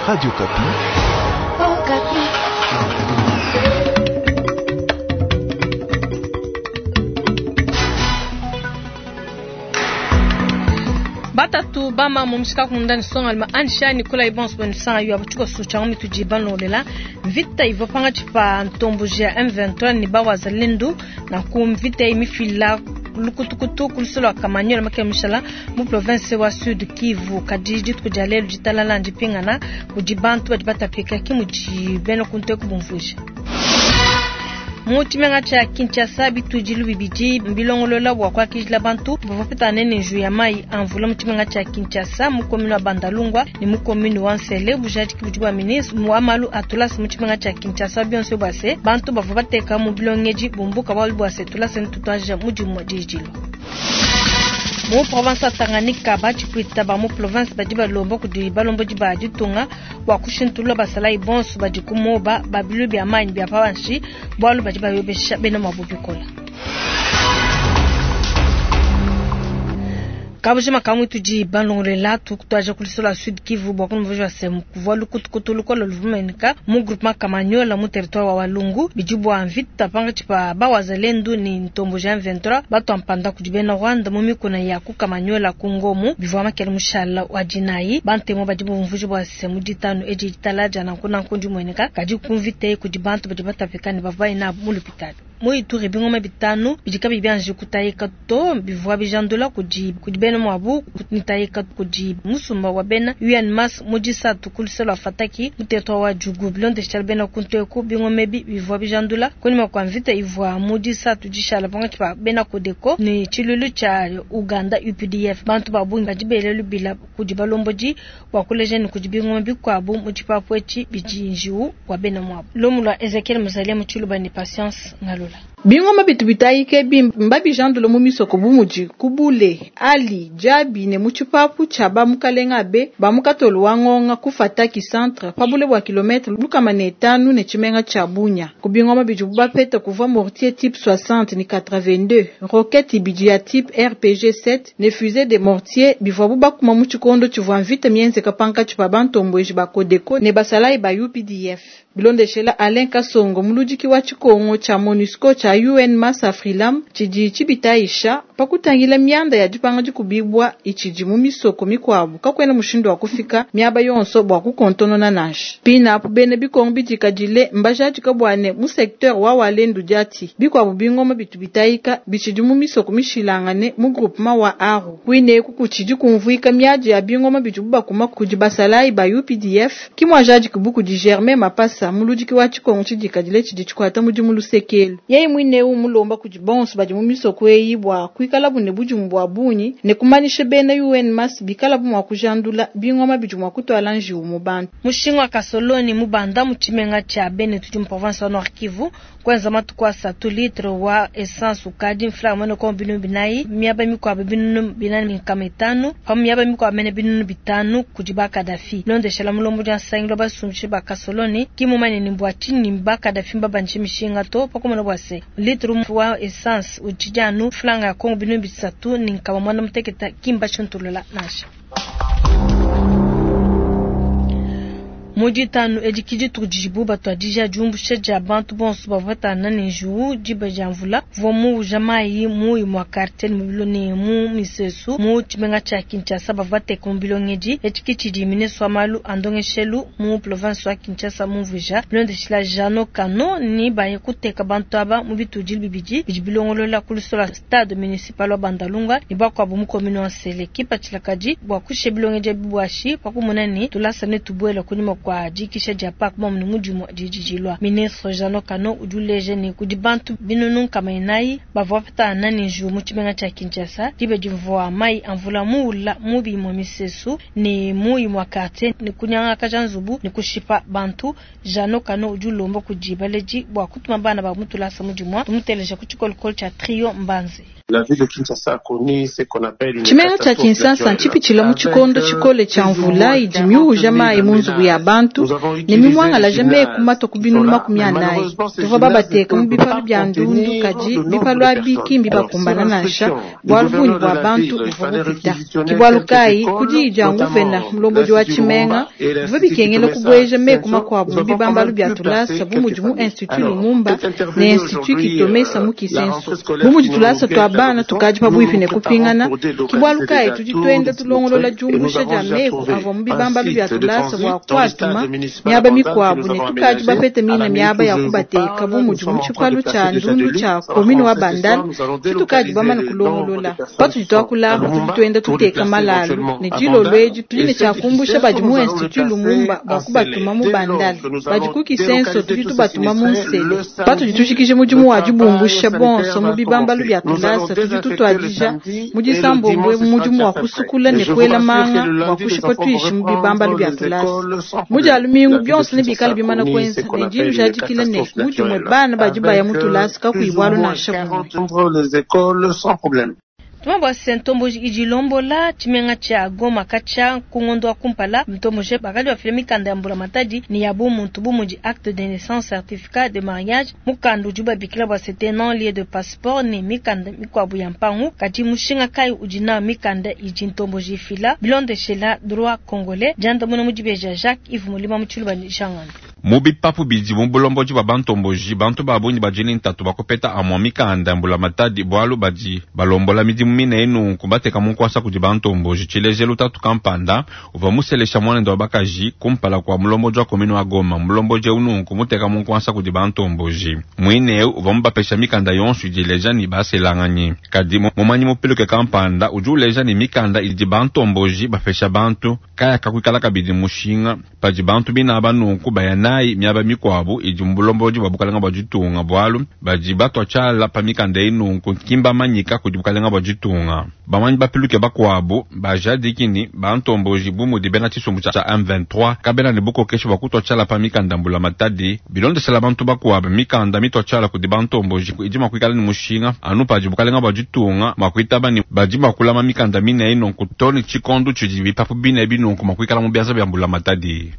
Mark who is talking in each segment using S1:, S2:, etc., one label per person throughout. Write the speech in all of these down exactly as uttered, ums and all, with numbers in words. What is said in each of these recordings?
S1: Radio Kapi.
S2: Oh, Kapi.
S3: Batatu bama mumshika kundani songa alma ansha Nicola ibons ben sang yu abuchuko sucha ngumi tujiban lolela vita ivo panga chipa ntombujia M vingt-trois ni bawa zalindu na kumvita imifila lukutukutu kulisolo akamanyola make mshala mu province wa Sud Kivu kadiji tukujalelu jitalala njipingana kujibantu badibata peka kimujibeno kunte kubumfusha Muchimenga cha Kinshasa bitujilu bibiji mbilongolola wa kwa kijila bantu bavopeta nene juu ya mai anvula muchimenga cha Kinshasa mukomino wa Bandalungwa ni mukomino wa Nsele bujaji kibujibu minis muamalu atulasi muchimenga cha Kinshasa bionse base bantu bavopateka mubilongeji bumbuka walu base tulasi ntutuaja mujimu jijilo Mu province Tanganyika bachi puita ba mu province bajiba lombo kudi balombo jiba jitunga wa kushintulo basala ibonsu bajikumoba babilu bya mine bya pawanshi bwalu bajiba yobesha beno mabubikola Kabujima kamwe tuji banlongre la tukutaje kulisola Sud Kivu bokon mvojwa sem kuvolu kutukutuluko lolumenika mu groupement Kamanyola mu territoire wa Walungu bijibu anvita panga chipa bawazalendu ni ntombo Jean vingt-trois bato ampanda kujibena Rwanda mu mikona ya ku Kamanyola kungomu bivama kele mushala wa jinai bantemo bajibu mvojwa sem ditano eji talaja na kuna kunju mwenika kaji kunvite kujibantu bajibata fikani bavai na mulupitali Moi tour bingoma bitanu bijika bibyanje kutayeka to bivwa bijandola kuji kujibena mwabu kutayeka kuji musumba wa bena uyan mas mujisa tukulisela fataki muteto wa jugu blonde shalbena kunteku bingoma bi bivwa bijandola koni makwamvita ivwa mujisa tujishala bonga kipa bena kodeko ni chilulu cha Uganda U P D F bantu babu ngajibelelu bila kujibalomboji wa kulejeni kujibingoma bikwabu mujipa pwechi bijinju wa bena mwabu lomula Ezekiel Musalia muchuluba ni patience ngalo
S4: Bingoma bitubitayi ke bimbabi jandulo mumisoko bumuji kubule ali jabi ne muchupapu chaba mukalenga be bamukatolo wangonga kufataki centre pabule wa kilometre lukama ne tanu ne chimenga chabunya kubingoma bijuba peta kuva mortier type soixante ni quatre-vingt-deux roquette bidia type R P G sept ne fusée de mortier bivabuba kuma muchikondo chuvwa vite mienze kapanka chupabantombo ejibakodeko ne basalai ba U P D F Bilonde shela Alain Kasongo mulujiki wa chikongo cha MONUSCO cha U N Mass Afrilam chiji chibitaisha pakutangila mianda ya jipanga jikubibwa ichiji mumisoko mikwabu kakwena mushindo wa kufika miaba yonso bwa kukontono na nash pina apu bene bikongo bijikajile mbaja jikabwane mu secteur wa walendu jati bikwabu bingoma bitubitaika bichiji mumisoko mishilangane mu groupement wa Aru kwine kukuchiji kumvuika miaji ya bingoma bijububa kuma kujibasalai ba U P D F kimwa jaji kubuku di Germain Mapasa mulujiki wa chikongo chijikajile chiji chikwata mujimulu sekelu yei mwine umulomba kujibonso baji mumisoko eyibwa kwikala bune bujumbwa bunyi ne kumanishe bena U N Mass bikala bumwa kujandula bingoma bijumwa kutwala njiu mubantu
S3: Mushingwa Kasoloni mubanda muchimenga cha bene tujum province wa Nord Kivu kwanza matukwa satu litre wa essence ukadi mfla mwana kwa binu binai miaba mikwa binu binani mkametanu pamu miaba mikwa mene binu bitanu kujibaka dafi londe shala mulombo jan sanglo basumshiba Kasoloni kimu mani nimbwati nimbaka dafi mbaba nchimishinga to pako mwana bwase litre wa essence uchijanu flanga ya kongo binu bisatu ninkaba mwana mteketa kimba chuntulola nasha Mojitanu edikiji tujibu batwa dija jumbu sheja bantu bonsu bavata nane juu jiba janvula vomu jamai mu imwa cartel mubiloni mu misesu mu chimenga cha Kinshasa bavate kumbilongeji etikichi dimine swamalu andonge shelu mu province wa Kinshasa mu vuja blonde shila jano kano ni baye kuteka bantu aba mu bitujil bibiji bijibilongolola kulisola stade municipal wa Bandalungwa ni bakwa bu mu commune wa Nsele kipa chilakaji bwa kushe bilongeje bibwashi pakumunani tulasane tubwela kunima kwa jikisha japa kwa mnumuju mwa jijijilwa ministre Jano Kano ujuleje ni kujibantu binunun kama inai bavwapata anani juu muchimenga cha Kinshasa dibe jumvoa mai anvula muula mubi mwamisesu ni mui mwakate ni kunyanga kajanzubu ni kushipa bantu Jano Kano ujulombo kujibaleji bwa kutuma bana ba mutulasa mujumwa tumuteleje kuchikol kolcha trio mbanze
S1: La ville de Kinshasa a connu ce qu'on appelle une
S4: Chimenga cha Kinshasa nchipi chila muchikondo chikole cha mvula ijimiu jama imunzu ya bantu nemimwanga la jame kumato kubinu makumi anayi tuva babateka mubipalu bya ndundu kaji bipalu abiki mbiba kumbana nasha bwalubuni bwa bantu uvubupita kibwalukai kujija ngufena mlomboji wa Chimenga vubikengele kubweje me kumakwabu mbibambalu bya tulasa bumujumu institut Lumumba ne institut kitomesa mukisenso bumuju tulasa twabana tukaji pabuifine kupingana kibwalukai tujitwenda tulongolola jumbusha jameku avo mbibambalu bya tulasa bwa kwatuma myaba mikwabu ne tukaji bapete mina myaba yakubateka bumuju muchipalu cha ndundu cha komini wa Bandal tukaji bamana kulongolola patu jitwakula tujitwenda tuteka malalu ne jilo lweji tuline chakumbusha bajimu institut Lumumba bakubatuma mu Bandal bajikuki senso tujitubatuma mu nsele patu jitushikije mujimu wajibumbusha bonso mu bibambalu bya tulasa tujitutwajija mujisambo mbwe mujimu wakusukula ne kwela manga wakushipa tuishi mu bibambalu bya tulasa mujalumingu byonse ne bikali bimana kwenza ne jilu jajikile ne mujimu bana bajibaya mu tulasa kakuyibwalo na shabu
S1: les écoles sans problème.
S3: Tumabwa sentombo ijilombola Chimenga cha Goma kacha kungondo kumpala mtombo je bakali wa filmi kanda mbula matadi ni yabu muntu bumuji acte de naissance certificat de mariage mukandu juba bikila bwa c'était non lieu de passeport ni mikanda mikwabu ya mpangu kati mushinga kai ujina mikanda ijintombo jifila bilonde shela droit congolais janda muna mujibeja Jacques Yves Mulima muchuluba nishangana
S5: Mubi papu bidi mbulomboji ba bantomboji bantu babuni bajini ntatu bakopeta amwa mikanda mbula matadi bwalu baji balombola midi mine enu kumbateka munkwasa kudi bantomboji chilejelu tatu kampanda uva muselesha mwana ndo bakaji kumpala kwa mulomboji wa komino wa Goma mulomboji unu kumuteka munkwasa kudi bantomboji mwine uva mbapesha mikanda yonsu jileja ni base langanyi kadi mumanyi mupiluke kampanda ujuleja ni mikanda idi bantomboji bafesha bantu kaya kakwikala kabidi mushinga paji bantu bina abanunku bayana nai myaba mikwabu ijumbulomboji babukalanga bajitunga bwalu baji batwa chala pamikanda inunku kimba manyika kudibukalanga bajitunga bamanyi bapiluke bakwabu bajadikini bantomboji bumu dibena chisumbu cha M vingt-trois kabena ni buko kesho bakutwa chala pamikanda mbula matadi bilonde sala bantu bakwabu mikanda mitwa chala kudibantomboji ijima kwikala ni mushinga anu pajibukalanga bajitunga makwitaba ni bajima kulama mikanda mine inunku toni chikondu chijibi papu bine binunku makwikala mubiaza bya mbula matadi.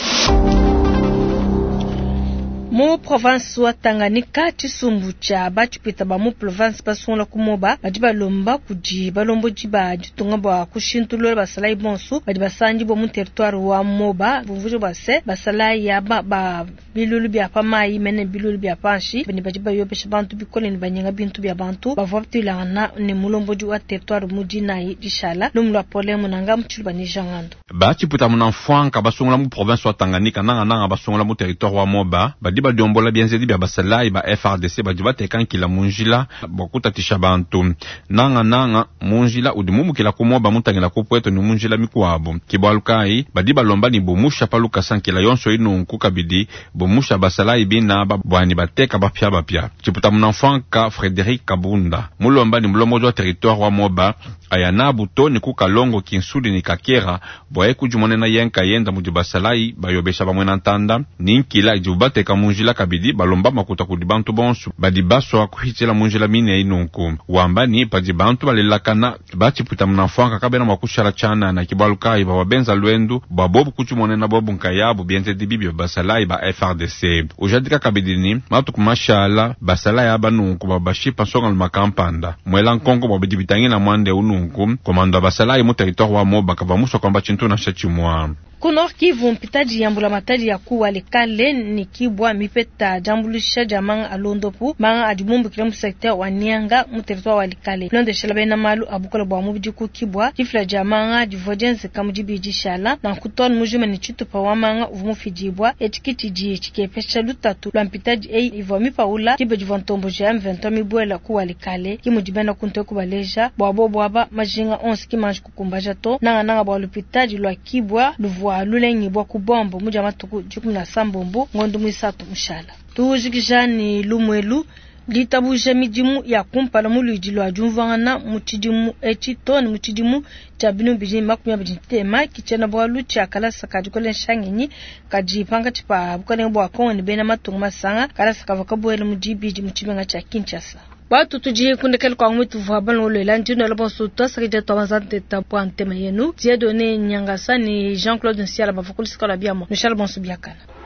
S3: Mu province wa Tanganyika chisumbu cha bachipita ba mu province pasonla kumoba bajiba lomba kuji balombo jiba jitunga ba kushintulo basalai bonsu bajiba sanji bo mu territoire wa moba buvujo base basalai ya ba, ba bilulu bya pamai mene bilulu bya panshi bani bajiba yobesha bantu bikole ni banyanga bintu bya bantu bavoptila na ni mulombo wa territoire mujina dishala lumlo pole munanga mchulba ni jangando
S5: bachipita munafwanka basonla mu province wa Tanganyika nanga nanga basonla mu territoire wa moba badiba diombola bienzedi bya basalai ba F R D C bajiba tekankila munjila bakuta tisha bantu nanga nanga munjila udimumu kila kumoba mutangela kupweto ni munjila mikwabu kibwalukai badiba lomba ni bumusha paluka sankila yonso inu nkukabidi bumusha basalai bina babwani bateka bapya bapya chiputa munafwanka Frédéric Kabunda mulomba ni mlomojo wa territoire wa moba ayana butoni kukalongo kinsudi ni kakera bwae kujumonena yenka yenda mujibasalai bayobesha bamwena ntanda ninkila ijubateka munjila kabidi balomba makuta kudi bantu bonsu badibaswa kuhitela munjila mine inunku wambani padi bantu balilakana bachiputa munafwanka kabena makushara chana na kibalukai bawabenza lwendu babobu kuchumonena bobu nkayabu bienze dibibyo basalai ba F R D C ujadika kabidini matu kumashala basalai abanunku babashipa songa lumakampanda mwela nkongo babidibitangi na mwande ununku komando basalai mu territoire wa moba kavamuso kwamba chintu na shachimwa
S3: Kunor Kivu mpitaji yambula matadi ya kuwa lekale ni kibwa mipeta jambulisha jamanga alondopu manga adimumbu kila msekta wa nianga muteritwa wa lekale londe shalabe na malu abukola bwa mubijiku kibwa kifla jamanga divojense kamujibiji shala na kuton mujume ni chitu pa wamanga uvumufijibwa etikiti ji chikepesha lutatu lwa mpitaji ei ivomi paula kibe jivontombo ja M vingt-trois mibwela kuwa lekale kimujibena kunte kubaleja bwa bobo waba majinga onsi kimanji kukumbaja to nanga nanga bwa lupitaji lwa kibwa luvu wa lulengi bwa kubombo muja matuku juku na sambombo ngondu mwisatu mshala tujikijani lumwelu litabuje mijimu ya kumpala mulujilo ajumvana muchijimu echitoni muchijimu cha binu bijini makumi abijitema kichena bwa lucha kala sakajukole shanginyi kajipanga chipa bukane bwa kongo ni bena matungu masanga kala sakavakabwele mujibiji muchibenga cha Kinshasa Watu tujie kundekele kwa mwitu vuhabana ule lanji na labo soto sakija tawazante tapo antema yenu. Tia done Nyangasa ni Jean-Claude Nsiala bafukuli sikola biamo. Nishal bonsu biakana.